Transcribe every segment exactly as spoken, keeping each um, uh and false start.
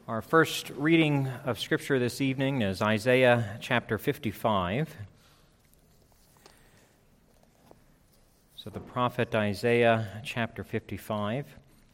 Our first reading of Scripture this evening is Isaiah chapter fifty-five. So the prophet Isaiah chapter fifty-five.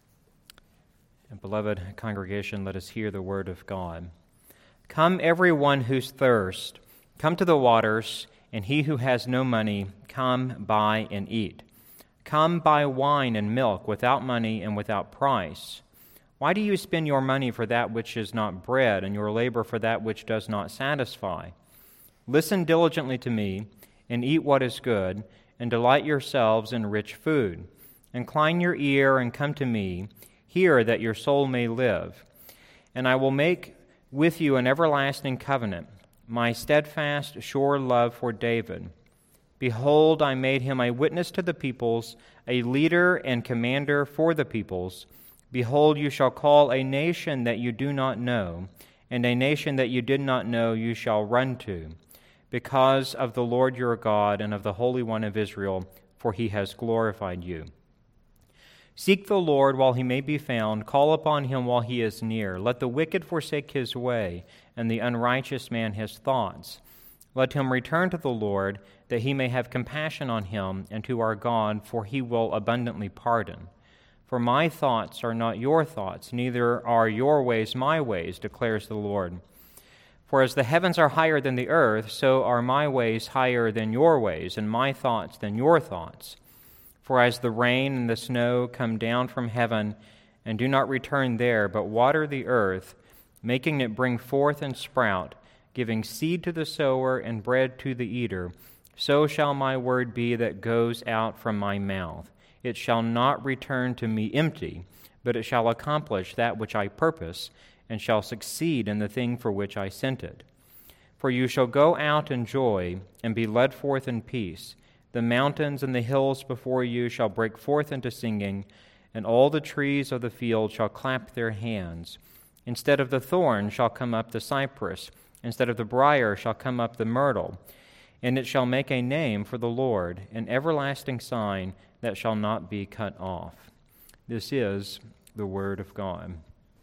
And beloved congregation, let us hear the word of God. Come, everyone who's thirst, come to the waters, and he who has no money, come buy and eat. Come buy wine and milk without money and without price. Why do you spend your money for that which is not bread, and your labor for that which does not satisfy? Listen diligently to me, and eat what is good, and delight yourselves in rich food. Incline your ear and come to me. Hear that your soul may live. And I will make with you an everlasting covenant, my steadfast, sure love for David. Behold, I made him a witness to the peoples, a leader and commander for the peoples. Behold, you shall call a nation that you do not know, and a nation that you did not know you shall run to, because of the Lord your God and of the Holy One of Israel, for he has glorified you. Seek the Lord while he may be found, call upon him while he is near. Let the wicked forsake his way, and the unrighteous man his thoughts. Let him return to the Lord, that he may have compassion on him, and to our God, for he will abundantly pardon. For my thoughts are not your thoughts, neither are your ways my ways, declares the Lord. For as the heavens are higher than the earth, so are my ways higher than your ways, and my thoughts than your thoughts. For as the rain and the snow come down from heaven, and do not return there, but water the earth, making it bring forth and sprout, giving seed to the sower and bread to the eater, so shall my word be that goes out from my mouth. It shall not return to me empty, but it shall accomplish that which I purpose, and shall succeed in the thing for which I sent it. For you shall go out in joy, and be led forth in peace. The mountains and the hills before you shall break forth into singing, and all the trees of the field shall clap their hands. Instead of the thorn shall come up the cypress, instead of the brier shall come up the myrtle. And it shall make a name for the Lord, an everlasting sign that shall not be cut off. This is the word of God.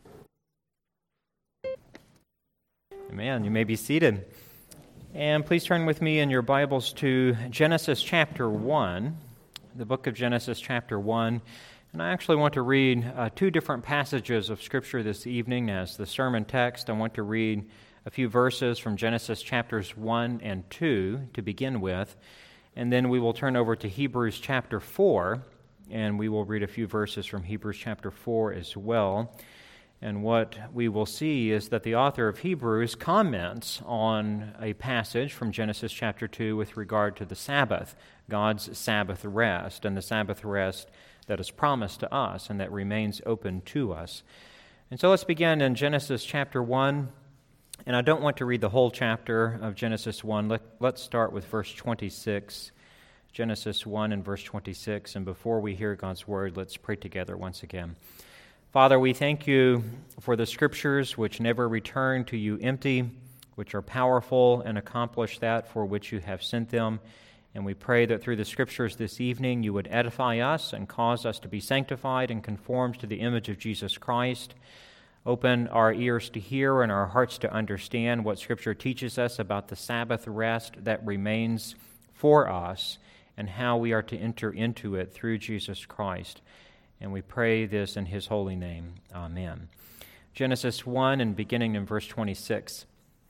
Amen. You may be seated. And please turn with me in your Bibles to Genesis chapter one, the book of Genesis chapter one. And I actually want to read uh, two different passages of Scripture this evening as the sermon text. I want to read a few verses from Genesis chapters one and two to begin with, and then we will turn over to Hebrews chapter four, and we will read a few verses from Hebrews chapter four as well. And what we will see is that the author of Hebrews comments on a passage from Genesis chapter two with regard to the Sabbath, God's Sabbath rest, and the Sabbath rest that is promised to us and that remains open to us. And so let's begin in Genesis chapter one. And I don't want to read the whole chapter of Genesis one. Let, let's start with verse twenty-six. Genesis one and verse twenty-six. And before we hear God's word, let's pray together once again. Father, we thank you for the Scriptures which never return to you empty, which are powerful and accomplish that for which you have sent them. And we pray that through the Scriptures this evening you would edify us and cause us to be sanctified and conformed to the image of Jesus Christ. Open our ears to hear and our hearts to understand what Scripture teaches us about the Sabbath rest that remains for us and how we are to enter into it through Jesus Christ. And we pray this in His holy name. Amen. Genesis one and beginning in verse twenty-six.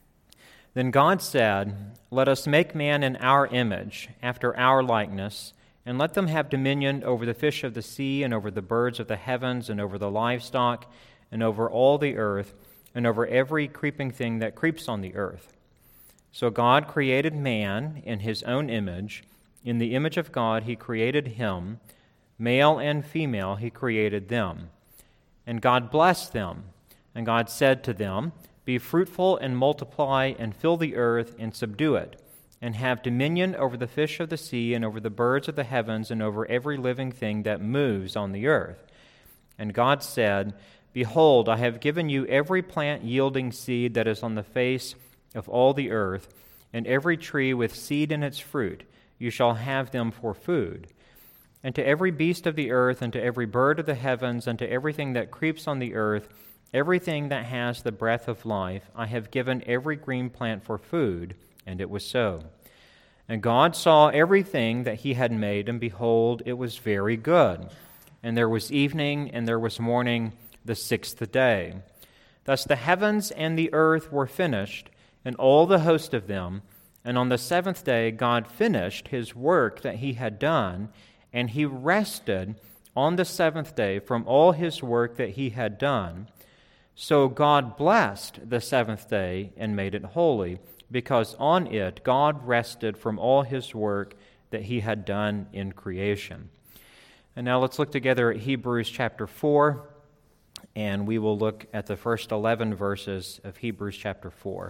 Then God said, "Let us make man in our image, after our likeness, and let them have dominion over the fish of the sea and over the birds of the heavens and over the livestock and over all the earth, and over every creeping thing that creeps on the earth." So God created man in His own image. In the image of God He created him. Male and female He created them. And God blessed them. And God said to them, "Be fruitful and multiply and fill the earth and subdue it, and have dominion over the fish of the sea and over the birds of the heavens and over every living thing that moves on the earth." And God said, "Behold, I have given you every plant yielding seed that is on the face of all the earth, and every tree with seed in its fruit. You shall have them for food. And to every beast of the earth, and to every bird of the heavens, and to everything that creeps on the earth, everything that has the breath of life, I have given every green plant for food, and it was so. And God saw everything that he had made, and behold, it was very good. And there was evening, and there was morning, the sixth day. Thus the heavens and the earth were finished, and all the host of them. And on the seventh day God finished his work that he had done, and he rested on the seventh day from all his work that he had done. So God blessed the seventh day and made it holy, because on it God rested from all his work that he had done in creation. And now let's look together at Hebrews chapter four, and we will look at the first eleven verses of Hebrews chapter four.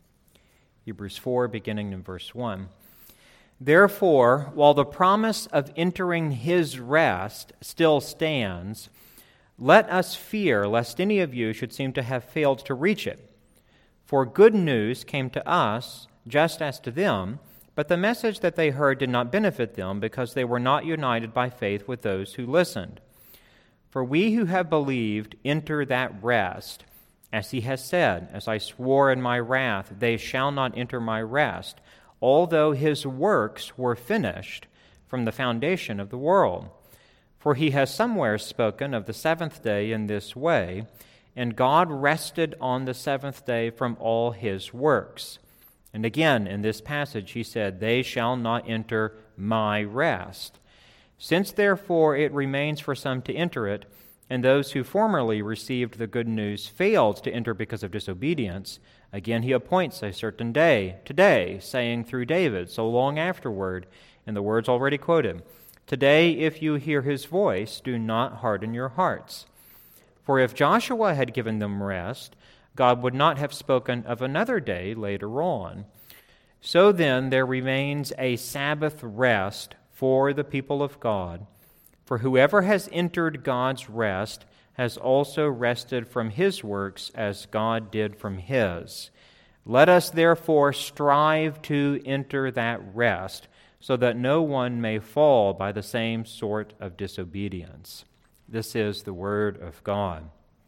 Hebrews four, beginning in verse one. Therefore, while the promise of entering his rest still stands, let us fear lest any of you should seem to have failed to reach it. For good news came to us, just as to them, but the message that they heard did not benefit them, because they were not united by faith with those who listened. For we who have believed enter that rest, as he has said, as I swore in my wrath, they shall not enter my rest, although his works were finished from the foundation of the world. For he has somewhere spoken of the seventh day in this way, and God rested on the seventh day from all his works. And again, in this passage, he said, they shall not enter my rest. Since therefore it remains for some to enter it, and those who formerly received the good news failed to enter because of disobedience, again he appoints a certain day, today, saying through David, so long afterward, in the words already quoted, today, if you hear his voice, do not harden your hearts. For if Joshua had given them rest, God would not have spoken of another day later on. So then there remains a Sabbath rest for the people of God. For whoever has entered God's rest has also rested from his works as God did from his. Let us therefore strive to enter that rest, so that no one may fall by the same sort of disobedience. This is the word of God.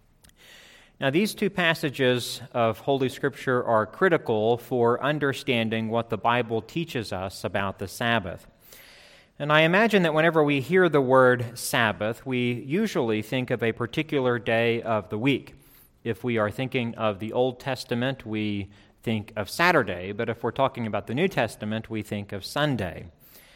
Now, these two passages of Holy Scripture are critical for understanding what the Bible teaches us about the Sabbath. And I imagine that whenever we hear the word Sabbath, we usually think of a particular day of the week. If we are thinking of the Old Testament, we think of Saturday, but if we're talking about the New Testament, we think of Sunday.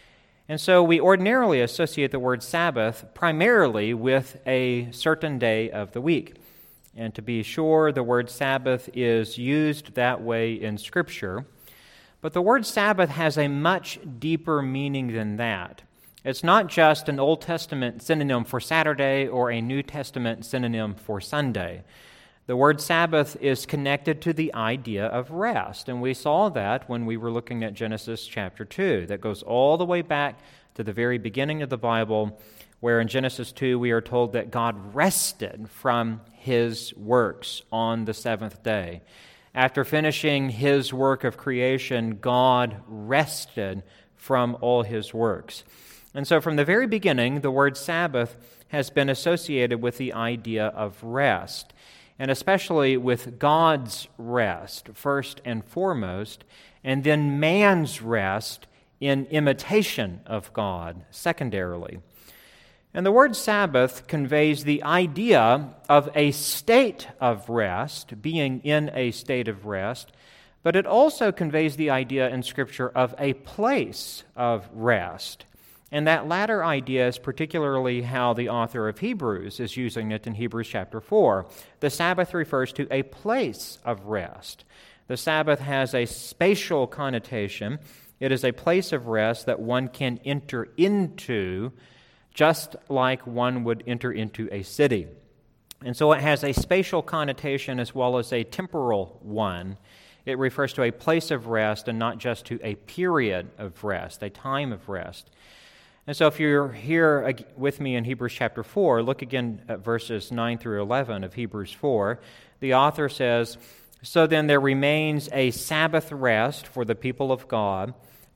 And so we ordinarily associate the word Sabbath primarily with a certain day of the week. And to be sure, the word Sabbath is used that way in Scripture. But the word Sabbath has a much deeper meaning than that. It's not just an Old Testament synonym for Saturday or a New Testament synonym for Sunday. The word Sabbath is connected to the idea of rest, and we saw that when we were looking at Genesis chapter two. That goes all the way back to the very beginning of the Bible, where in Genesis two we are told that God rested from his works on the seventh day. After finishing his work of creation, God rested from all his works. And so from the very beginning, the word Sabbath has been associated with the idea of rest, and especially with God's rest, first and foremost, and then man's rest in imitation of God, secondarily. And the word Sabbath conveys the idea of a state of rest, being in a state of rest, but it also conveys the idea in Scripture of a place of rest. And that latter idea is particularly how the author of Hebrews is using it in Hebrews chapter four. The Sabbath refers to a place of rest. The Sabbath has a spatial connotation. It is a place of rest that one can enter into, just like one would enter into a city. And so it has a spatial connotation as well as a temporal one. It refers to a place of rest and not just to a period of rest, a time of rest. And so if you're here with me in Hebrews chapter four, look again at verses nine through eleven of Hebrews four. The author says, "So then there remains a Sabbath rest for the people of God.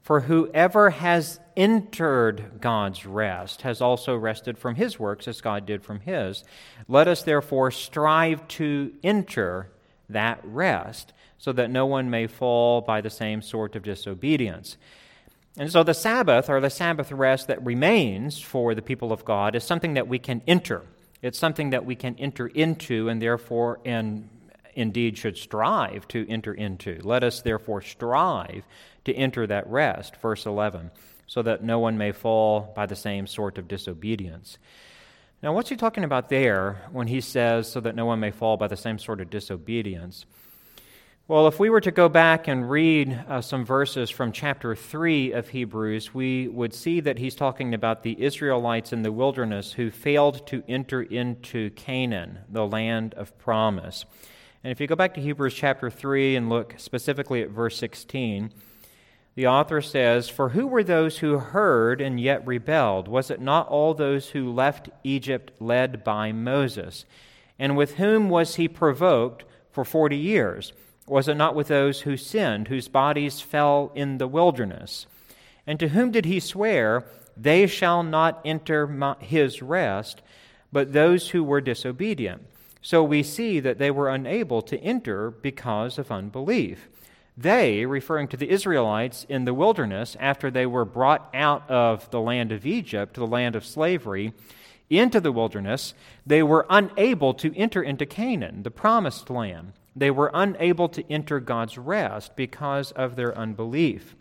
For whoever has entered God's rest has also rested from his works as God did from his. Let us therefore strive to enter that rest, so that no one may fall by the same sort of disobedience. And so the Sabbath, or the Sabbath rest that remains for the people of God, is something that we can enter. It's something that we can enter into, and therefore, and indeed should strive to enter into. Let us therefore strive to enter that rest, verse eleven, so that no one may fall by the same sort of disobedience. Now, what's he talking about there when he says, so that no one may fall by the same sort of disobedience? Well, if we were to go back and read uh, some verses from chapter three of Hebrews, we would see that he's talking about the Israelites in the wilderness who failed to enter into Canaan, the land of promise. And if you go back to Hebrews chapter three and look specifically at verse sixteen, the author says, "For who were those who heard and yet rebelled? Was it not all those who left Egypt led by Moses? And with whom was he provoked for forty years? Was it not with those who sinned, whose bodies fell in the wilderness? And to whom did he swear, they shall not enter my, his rest, but those who were disobedient?" So we see that they were unable to enter because of unbelief. They, referring to the Israelites in the wilderness, after they were brought out of the land of Egypt, the land of slavery, into the wilderness, they were unable to enter into Canaan, the promised land. They were unable to enter God's rest because of their unbelief.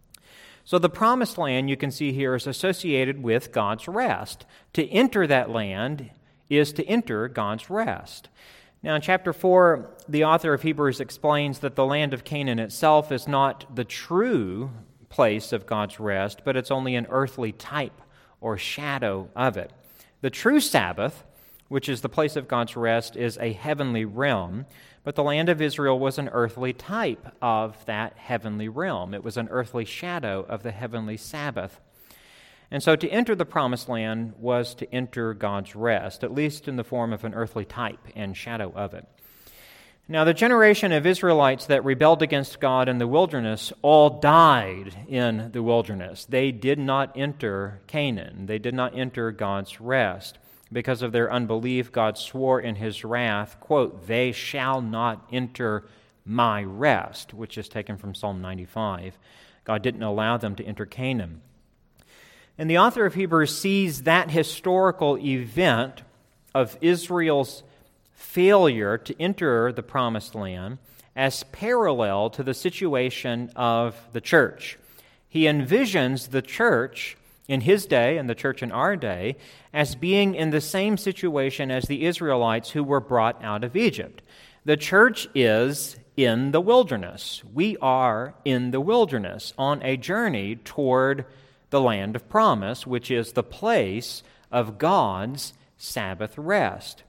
So the promised land, you can see here, is associated with God's rest. To enter that land is to enter God's rest. Now, in chapter four, the author of Hebrews explains that the land of Canaan itself is not the true place of God's rest, but it's only an earthly type or shadow of it. The true Sabbath, which is the place of God's rest, is a heavenly realm, but the land of Israel was an earthly type of that heavenly realm. It was an earthly shadow of the heavenly Sabbath. And so to enter the promised land was to enter God's rest, at least in the form of an earthly type and shadow of it. Now, the generation of Israelites that rebelled against God in the wilderness all died in the wilderness. They did not enter Canaan. They did not enter God's rest. Because of their unbelief, God swore in his wrath, quote, "They shall not enter my rest," which is taken from Psalm ninety-five. God didn't allow them to enter Canaan. And the author of Hebrews sees that historical event of Israel's failure to enter the promised land as parallel to the situation of the church. He envisions the church in his day and the church in our day as being in the same situation as the Israelites who were brought out of Egypt. The church is in the wilderness. We are in the wilderness on a journey toward the land of promise, which is the place of God's Sabbath rest.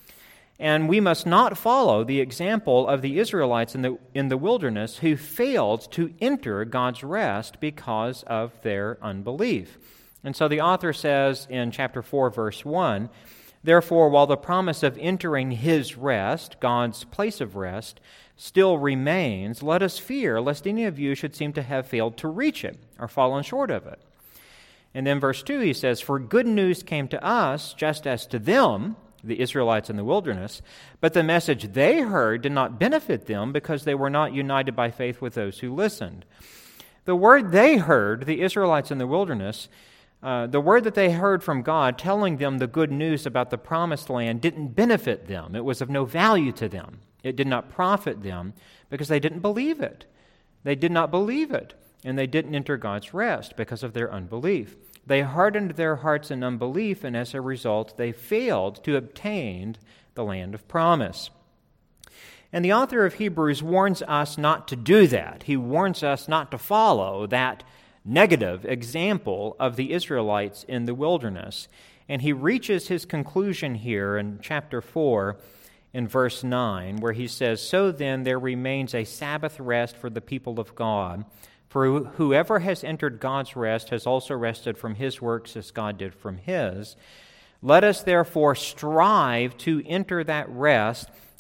And we must not follow the example of the Israelites in the, in the wilderness who failed to enter God's rest because of their unbelief. And so the author says in chapter four, verse one, "Therefore, while the promise of entering his rest, God's place of rest, still remains, let us fear lest any of you should seem to have failed to reach it or fallen short of it." And then verse two, he says, "For good news came to us, just as to them," the Israelites in the wilderness, "but the message they heard did not benefit them because they were not united by faith with those who listened." The word they heard, the Israelites in the wilderness, uh, the word that they heard from God telling them the good news about the promised land didn't benefit them. It was of no value to them. It did not profit them because they didn't believe it. They did not believe it, and they didn't enter God's rest because of their unbelief. They hardened their hearts in unbelief, and as a result, they failed to obtain the land of promise. And the author of Hebrews warns us not to do that. He warns us not to follow that negative example of the Israelites in the wilderness. And he reaches his conclusion here in chapter four, in verse nine, where he says, "So then there remains a Sabbath rest for the people of God. For whoever has entered God's rest has also rested from his works as God did from his. Let us therefore strive to enter that rest,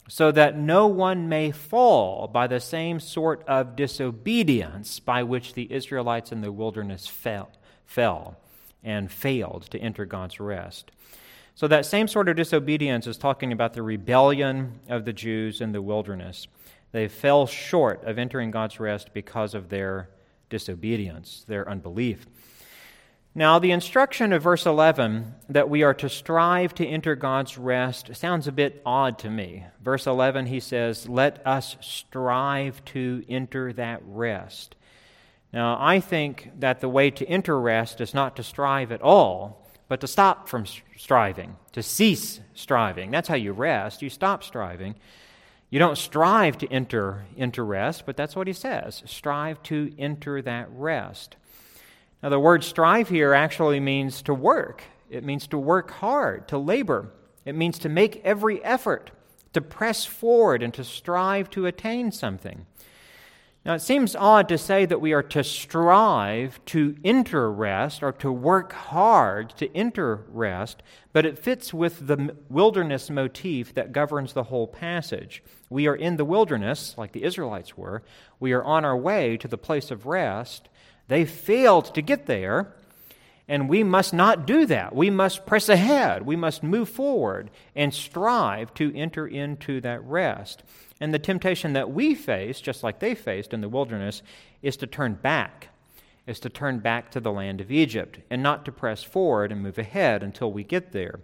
so that no one may fall by the same sort of disobedience by which the Israelites in the wilderness fell, fell and failed to enter God's rest. So that same sort of disobedience is talking about the rebellion of the Jews in the wilderness. They fell short of entering God's rest because of their disobedience, their unbelief. Now, the instruction of verse eleven that we are to strive to enter God's rest sounds a bit odd to me. Verse eleven, he says, let us strive to enter that rest. Now, I think that the way to enter rest is not to strive at all, but to stop from striving, to cease striving. That's how you rest. You stop striving. You don't strive to enter into rest, but that's what he says. Strive to enter that rest. Now, the word strive here actually means to work. It means to work hard, to labor. It means to make every effort, to press forward and to strive to attain something. Now, it seems odd to say that we are to strive to enter rest or to work hard to enter rest, but it fits with the wilderness motif that governs the whole passage. We are in the wilderness, like the Israelites were. We are on our way to the place of rest. They failed to get there, and we must not do that. We must press ahead. We must move forward and strive to enter into that rest. And the temptation that we face, just like they faced in the wilderness, is to turn back, is to turn back to the land of Egypt and not to press forward and move ahead until we get there.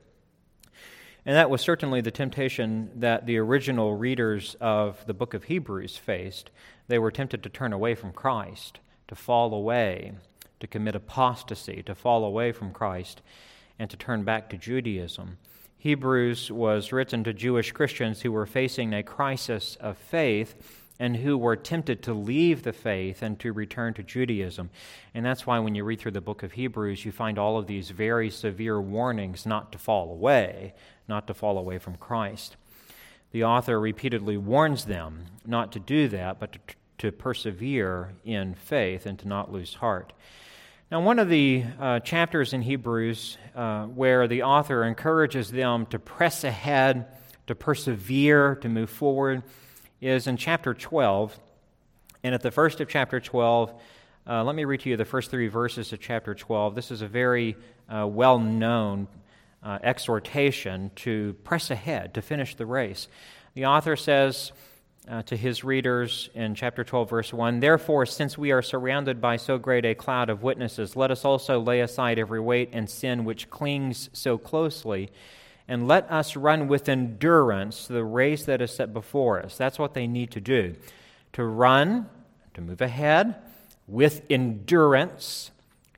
And that was certainly the temptation that the original readers of the book of Hebrews faced. They were tempted to turn away from Christ, to fall away, to commit apostasy, to fall away from Christ, and to turn back to Judaism. Hebrews was written to Jewish Christians who were facing a crisis of faith and who were tempted to leave the faith and to return to Judaism. And that's why when you read through the book of Hebrews, you find all of these very severe warnings not to fall away, not to fall away from Christ. The author repeatedly warns them not to do that, but to to persevere in faith and to not lose heart. Now, one of the uh, chapters in Hebrews uh, where the author encourages them to press ahead, to persevere, to move forward, is in chapter twelve. And at the first of chapter twelve, uh, let me read to you the first three verses of chapter twelve. This is a very uh, well-known uh, exhortation to press ahead, to finish the race. The author says, Uh, to his readers in chapter twelve, verse one, therefore, since we are surrounded by so great a cloud of witnesses, let us also lay aside every weight and sin which clings so closely, and let us run with endurance the race that is set before us. That's what they need to do, to run, to move ahead with endurance,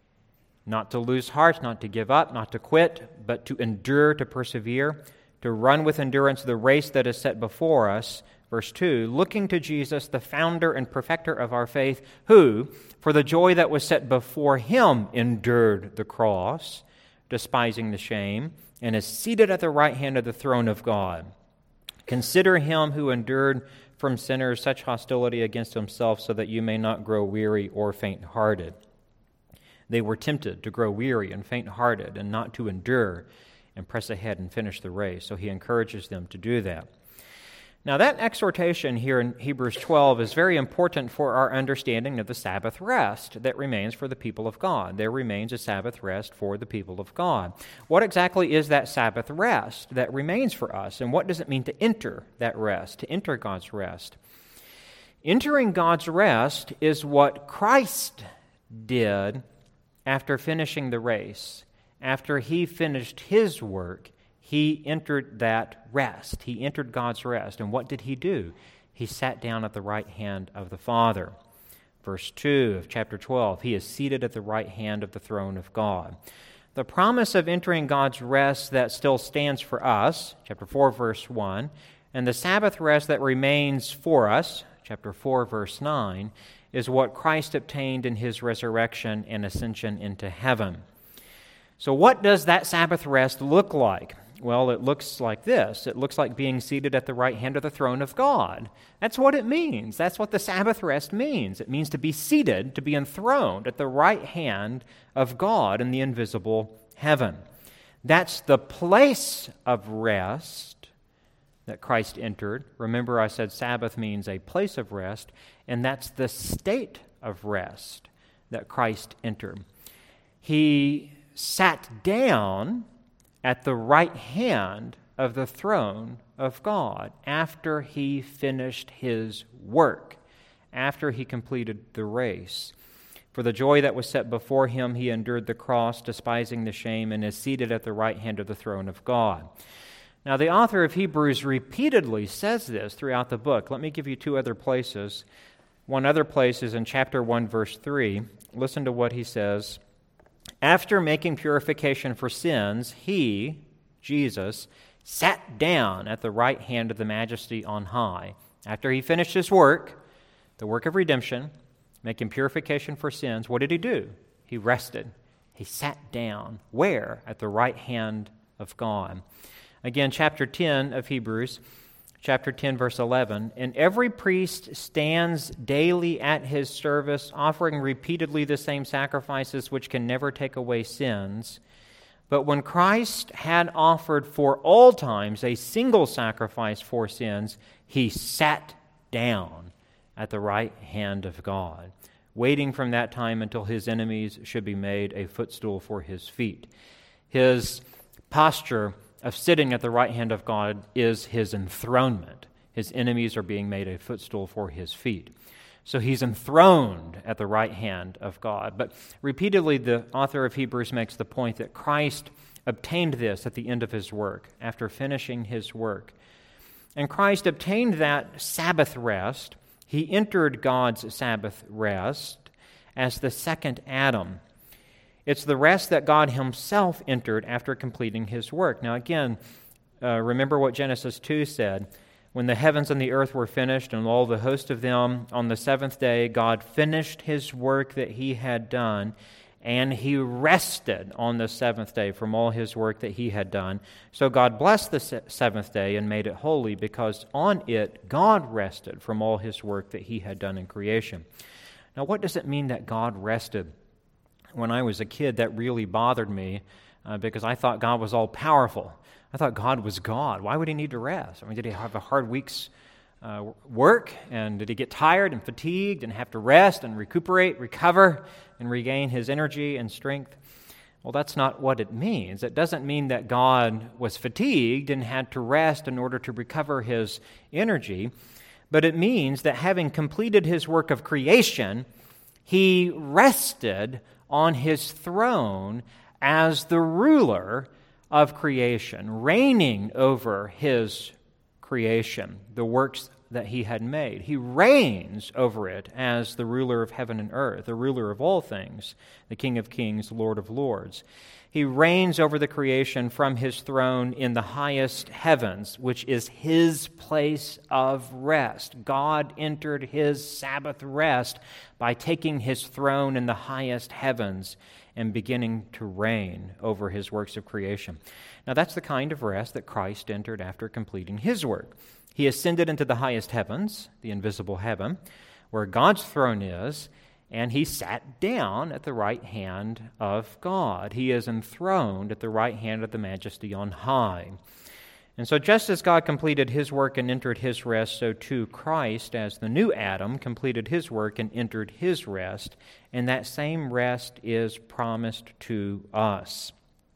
not to lose heart, not to give up, not to quit, but to endure, to persevere, to run with endurance the race that is set before us. Verse two, looking to Jesus, the founder and perfecter of our faith, who, for the joy that was set before him, endured the cross, despising the shame, and is seated at the right hand of the throne of God. Consider him who endured from sinners such hostility against himself, so that you may not grow weary or faint-hearted. They were tempted to grow weary and faint-hearted and not to endure and press ahead and finish the race. So he encourages them to do that. Now, that exhortation here in Hebrews twelve is very important for our understanding of the Sabbath rest that remains for the people of God. There remains a Sabbath rest for the people of God. What exactly is that Sabbath rest that remains for us, and what does it mean to enter that rest, to enter God's rest? Entering God's rest is what Christ did after finishing the race. After he finished his work, he entered that rest. He entered God's rest. And what did he do? He sat down at the right hand of the Father. Verse two of chapter twelve, he is seated at the right hand of the throne of God. The promise of entering God's rest that still stands for us, chapter four, verse one, and the Sabbath rest that remains for us, chapter four, verse nine, is what Christ obtained in his resurrection and ascension into heaven. So what does that Sabbath rest look like? Well, it looks like this. It looks like being seated at the right hand of the throne of God. That's what it means. That's what the Sabbath rest means. It means to be seated, to be enthroned at the right hand of God in the invisible heaven. That's the place of rest that Christ entered. Remember, I said Sabbath means a place of rest, and that's the state of rest that Christ entered. He sat down at the right hand of the throne of God after he finished his work, after he completed the race. For the joy that was set before him, he endured the cross, despising the shame, and is seated at the right hand of the throne of God. Now, the author of Hebrews repeatedly says this throughout the book. Let me give you two other places. One other place is in chapter one, verse three. Listen to what he says. After making purification for sins, he, Jesus, sat down at the right hand of the Majesty on high. After he finished his work, the work of redemption, making purification for sins, what did he do? He rested. He sat down. Where? At the right hand of God. Again, chapter ten of Hebrews, chapter ten, verse eleven, and every priest stands daily at his service, offering repeatedly the same sacrifices which can never take away sins. But when Christ had offered for all times a single sacrifice for sins, he sat down at the right hand of God, waiting from that time until his enemies should be made a footstool for his feet. His posture of sitting at the right hand of God is his enthronement. His enemies are being made a footstool for his feet. So he's enthroned at the right hand of God. But repeatedly, the author of Hebrews makes the point that Christ obtained this at the end of his work, after finishing his work. And Christ obtained that Sabbath rest. He entered God's Sabbath rest as the second Adam. It's the rest that God himself entered after completing his work. Now again, uh, remember what Genesis two said. When the heavens and the earth were finished and all the host of them, on the seventh day God finished his work that he had done, and he rested on the seventh day from all his work that he had done. So God blessed the se- seventh day and made it holy, because on it God rested from all his work that he had done in creation. Now what does it mean that God rested? When I was a kid, that really bothered me uh, because I thought God was all-powerful. I thought God was God. Why would he need to rest? I mean, did he have a hard week's uh, work? And did he get tired and fatigued and have to rest and recuperate, recover, and regain his energy and strength? Well, that's not what it means. It doesn't mean that God was fatigued and had to rest in order to recover his energy. But it means that having completed his work of creation, he rested on his throne as the ruler of creation, reigning over his creation, the works that he had made. He reigns over it as the ruler of heaven and earth, the ruler of all things, the King of kings, Lord of lords. He reigns over the creation from his throne in the highest heavens, which is his place of rest. God entered his Sabbath rest by taking his throne in the highest heavens and beginning to reign over his works of creation. Now that's the kind of rest that Christ entered after completing his work. He ascended into the highest heavens, the invisible heaven, where God's throne is, and he sat down at the right hand of God. He is enthroned at the right hand of the Majesty on high. And so just as God completed his work and entered his rest, so too Christ, as the new Adam, completed his work and entered his rest, and that same rest is promised to us.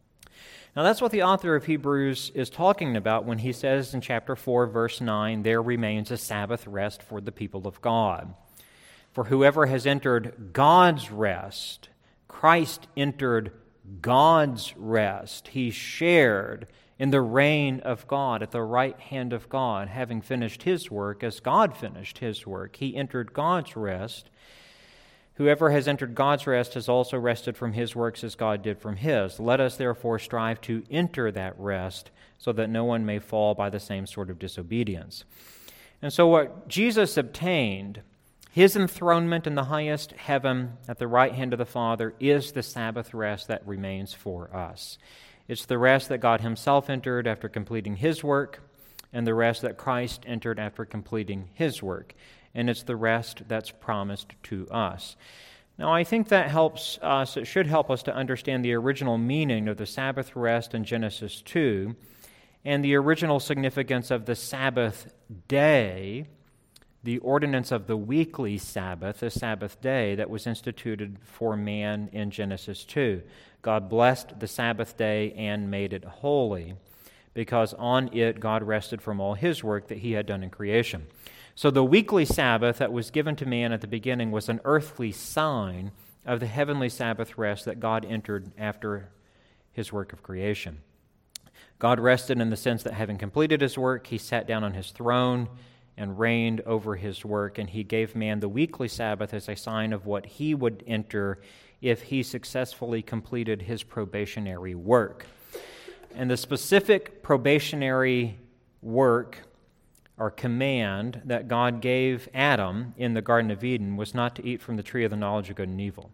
Now that's what the author of Hebrews is talking about when he says in chapter four, verse nine, there remains a Sabbath rest for the people of God. For whoever has entered God's rest, Christ entered God's rest. He shared in the reign of God at the right hand of God, having finished his work as God finished his work. He entered God's rest. Whoever has entered God's rest has also rested from his works as God did from his. Let us therefore strive to enter that rest so that no one may fall by the same sort of disobedience. And so what Jesus obtained, his enthronement in the highest heaven at the right hand of the Father, is the Sabbath rest that remains for us. It's the rest that God himself entered after completing his work, and the rest that Christ entered after completing his work. And it's the rest that's promised to us. Now, I think that helps us, it should help us to understand the original meaning of the Sabbath rest in Genesis two, and the original significance of the Sabbath day, the ordinance of the weekly Sabbath, the Sabbath day that was instituted for man in Genesis two. God blessed the Sabbath day and made it holy, because on it God rested from all his work that he had done in creation. So the weekly Sabbath that was given to man at the beginning was an earthly sign of the heavenly Sabbath rest that God entered after his work of creation. God rested in the sense that having completed his work, he sat down on his throne and reigned over his work, and he gave man the weekly Sabbath as a sign of what he would enter if he successfully completed his probationary work. And the specific probationary work or command that God gave Adam in the Garden of Eden was not to eat from the tree of the knowledge of good and evil.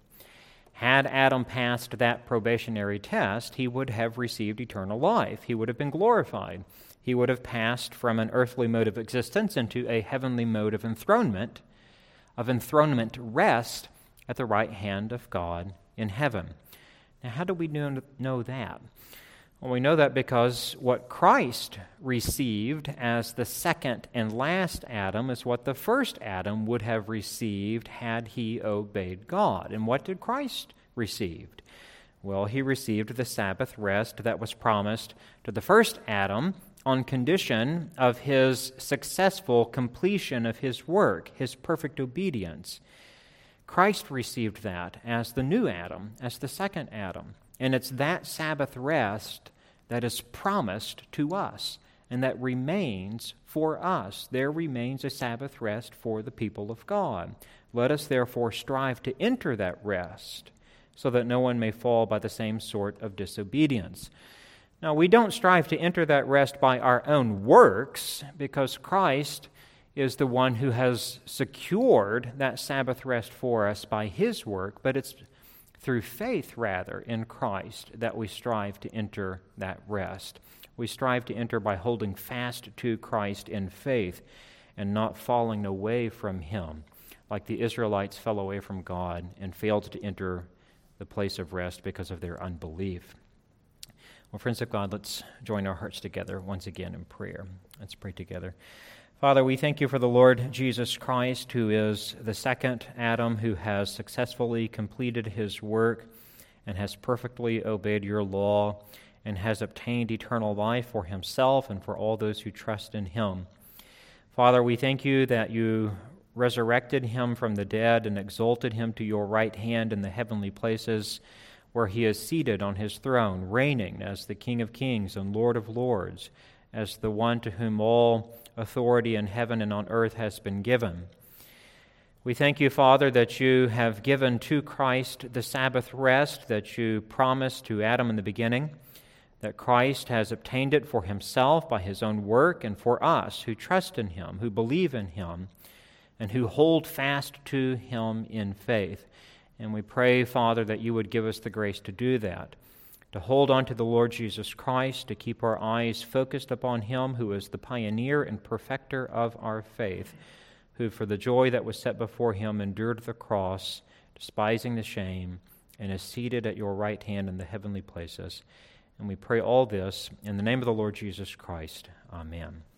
Had Adam passed that probationary test, he would have received eternal life. He would have been glorified. He would have passed from an earthly mode of existence into a heavenly mode of enthronement, of enthronement rest at the right hand of God in heaven. Now, how do we know, know that? Well, we know that because what Christ received as the second and last Adam is what the first Adam would have received had he obeyed God. And what did Christ receive? Well, he received the Sabbath rest that was promised to the first Adam on condition of his successful completion of his work, his perfect obedience. Christ received that as the new Adam, as the second Adam. And it's that Sabbath rest that is promised to us and that remains for us. There remains a Sabbath rest for the people of God. Let us therefore strive to enter that rest so that no one may fall by the same sort of disobedience. Now, we don't strive to enter that rest by our own works, because Christ is the one who has secured that Sabbath rest for us by his work, but it's through faith, rather, in Christ that we strive to enter that rest. We strive to enter by holding fast to Christ in faith and not falling away from him, like the Israelites fell away from God and failed to enter the place of rest because of their unbelief. Well, friends of God, let's join our hearts together once again in prayer. Let's pray together. Father, we thank you for the Lord Jesus Christ, who is the second Adam, who has successfully completed his work and has perfectly obeyed your law and has obtained eternal life for himself and for all those who trust in him. Father, we thank you that you resurrected him from the dead and exalted him to your right hand in the heavenly places, where he is seated on his throne, reigning as the King of kings and Lord of lords, as the one to whom all authority in heaven and on earth has been given. We thank you, Father, that you have given to Christ the Sabbath rest that you promised to Adam in the beginning, that Christ has obtained it for himself by his own work, and for us who trust in him, who believe in him, and who hold fast to him in faith. And we pray, Father, that you would give us the grace to do that, to hold on to the Lord Jesus Christ, to keep our eyes focused upon him who is the pioneer and perfecter of our faith, who for the joy that was set before him endured the cross, despising the shame, and is seated at your right hand in the heavenly places. And we pray all this in the name of the Lord Jesus Christ. Amen.